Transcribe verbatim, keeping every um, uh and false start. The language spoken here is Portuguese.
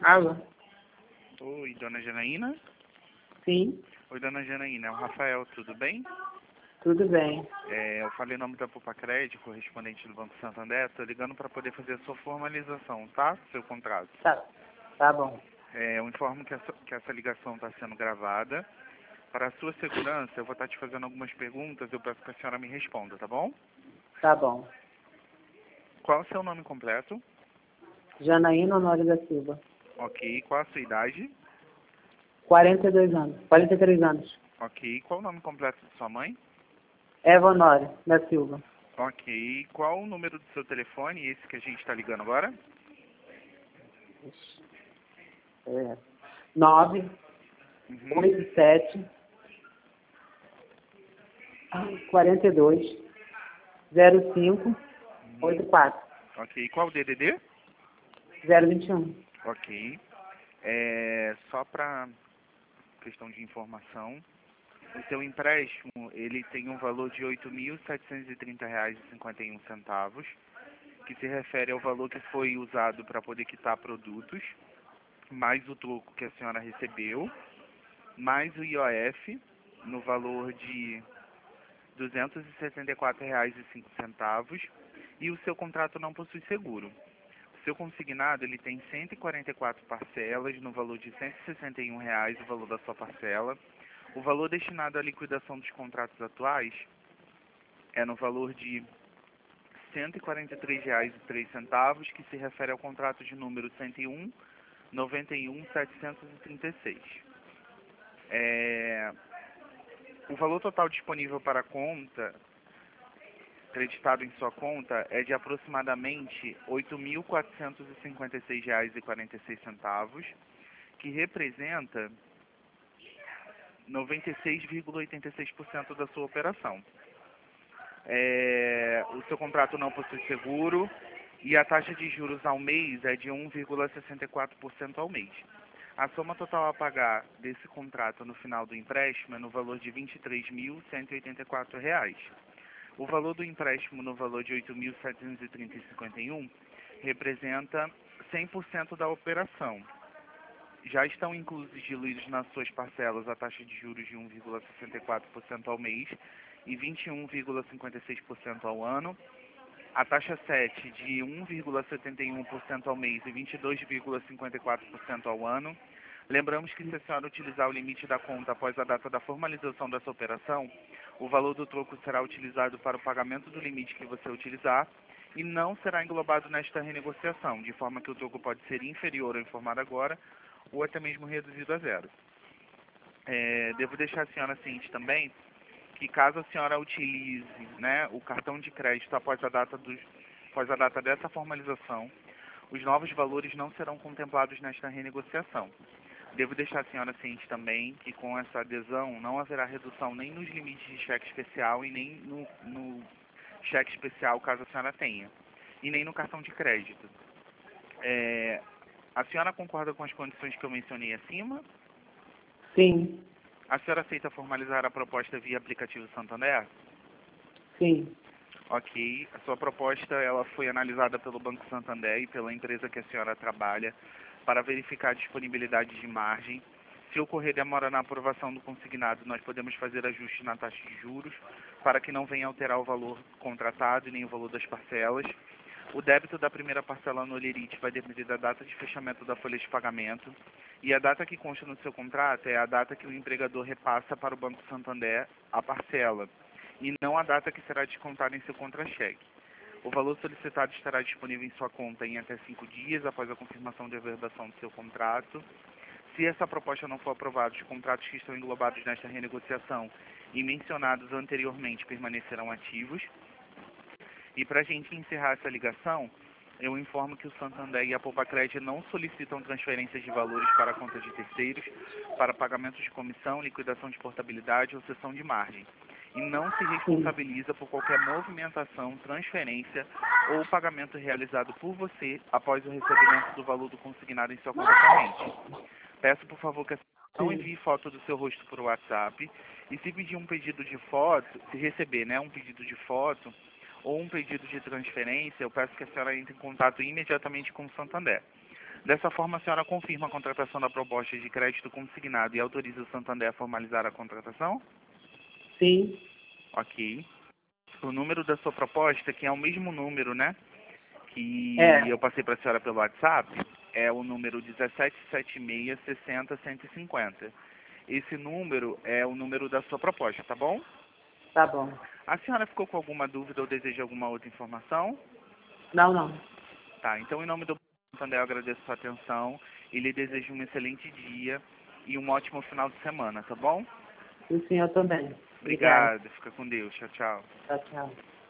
Alô? Oi, dona Janaína? Sim, Oi, dona Janaína, é o Rafael, tudo bem? tudo bem. É, eu falei o nome da Popacred, correspondente do Banco Santander, estou ligando para poder fazer a sua formalização, tá? Seu contrato. Tá, tá bom. É, eu informo que essa, que essa ligação está sendo gravada. Para a sua segurança, eu vou estar te fazendo algumas perguntas, eu peço que a senhora me responda, tá bom? Tá bom. Qual é o seu nome completo? Janaína Honório da Silva. Ok. Qual a sua idade? quarenta e dois anos. quarenta e três anos. Ok. Qual o nome completo de sua mãe? Eva Honório da Silva. Ok. Qual o número do seu telefone, esse que a gente está ligando agora? É. nove Uhum. oito sete quarenta e dois zero cinco oito quatro Ok. Qual o D D D? zero vinte e um. Ok. É, só para questão de informação, o seu empréstimo ele tem um valor de oito mil setecentos e trinta reais e cinquenta e um centavos, que se refere ao valor que foi usado para poder quitar produtos, mais o troco que a senhora recebeu, mais o I O F no valor de duzentos e sessenta e quatro reais e cinco centavos, e o seu contrato não possui seguro. O seu consignado ele tem cento e quarenta e quatro parcelas no valor de cento e sessenta e um reais o valor da sua parcela. O valor destinado à liquidação dos contratos atuais é no valor de cento e quarenta e três reais e três centavos, que se refere ao contrato de número cento e um, noventa e um, setecentos e trinta e seis. É, o valor total disponível para a conta, creditado em sua conta, é de aproximadamente oito mil quatrocentos e cinquenta e seis reais e quarenta e seis centavos, que representa noventa e seis vírgula oitenta e seis por cento da sua operação. É, o seu contrato não possui seguro e a taxa de juros ao mês é de um vírgula sessenta e quatro por cento ao mês. A soma total a pagar desse contrato no final do empréstimo é no valor de vinte e três mil cento e oitenta e quatro reais. O valor do empréstimo no valor de oito mil setecentos e trinta reais e cinquenta e um representa cem por cento da operação. Já estão inclusos e diluídos nas suas parcelas a taxa de juros de um vírgula sessenta e quatro por cento ao mês e vinte e um vírgula cinquenta e seis por cento ao ano, a taxa sete de um vírgula setenta e um por cento ao mês e vinte e dois vírgula cinquenta e quatro por cento ao ano. Lembramos que se a senhora utilizar o limite da conta após a data da formalização dessa operação, o valor do troco será utilizado para o pagamento do limite que você utilizar e não será englobado nesta renegociação, de forma que o troco pode ser inferior ao informado agora ou até mesmo reduzido a zero. É, devo deixar a senhora ciente também que caso a senhora utilize, né, o cartão de crédito após a data dos, após a data dessa formalização, os novos valores não serão contemplados nesta renegociação. Devo deixar a senhora ciente também que com essa adesão não haverá redução nem nos limites de cheque especial e nem no, no cheque especial caso a senhora tenha, e nem no cartão de crédito. É, a senhora concorda com as condições que eu mencionei acima? Sim, A senhora aceita formalizar a proposta via aplicativo Santander? sim. Ok. A sua proposta ela foi analisada pelo Banco Santander e pela empresa que a senhora trabalha para verificar a disponibilidade de margem. Se ocorrer demora na aprovação do consignado, nós podemos fazer ajustes na taxa de juros para que não venha alterar o valor contratado e nem o valor das parcelas. O débito da primeira parcela no Olerite vai depender da data de fechamento da folha de pagamento e a data que consta no seu contrato é a data que o empregador repassa para o Banco Santander a parcela e não a data que será descontada em seu contra-cheque. O valor solicitado estará disponível em sua conta em até cinco dias após a confirmação de averbação do seu contrato. Se essa proposta não for aprovada, os contratos que estão englobados nesta renegociação e mencionados anteriormente permanecerão ativos. E para a gente encerrar essa ligação, eu informo que o Santander e a Popacred não solicitam transferências de valores para a conta de terceiros, para pagamento de comissão, liquidação de portabilidade ou cessão de margem. E não se responsabiliza por qualquer movimentação, transferência ou pagamento realizado por você após o recebimento do valor do consignado em sua conta corrente. Peço, por favor, que a senhora não envie foto do seu rosto por WhatsApp e se pedir um pedido de foto, se receber, né, um pedido de foto ou um pedido de transferência, eu peço que a senhora entre em contato imediatamente com o Santander. Dessa forma, a senhora confirma a contratação da proposta de crédito consignado e autoriza o Santander a formalizar a contratação? Sim. Ok. O número da sua proposta, que é o mesmo número, né, que É. eu passei para a senhora pelo WhatsApp, é o número um sete sete seis, seis zero zero, um cinco zero. Esse número é o número da sua proposta, tá bom? Tá bom. A senhora ficou com alguma dúvida ou deseja alguma outra informação? Não, não. Tá, então em nome do Santander eu agradeço a sua atenção e lhe desejo um excelente dia e um ótimo final de semana, tá bom? E o senhor também. Obrigada. Obrigado, fica com Deus, tchau, tchau. Tchau, tchau.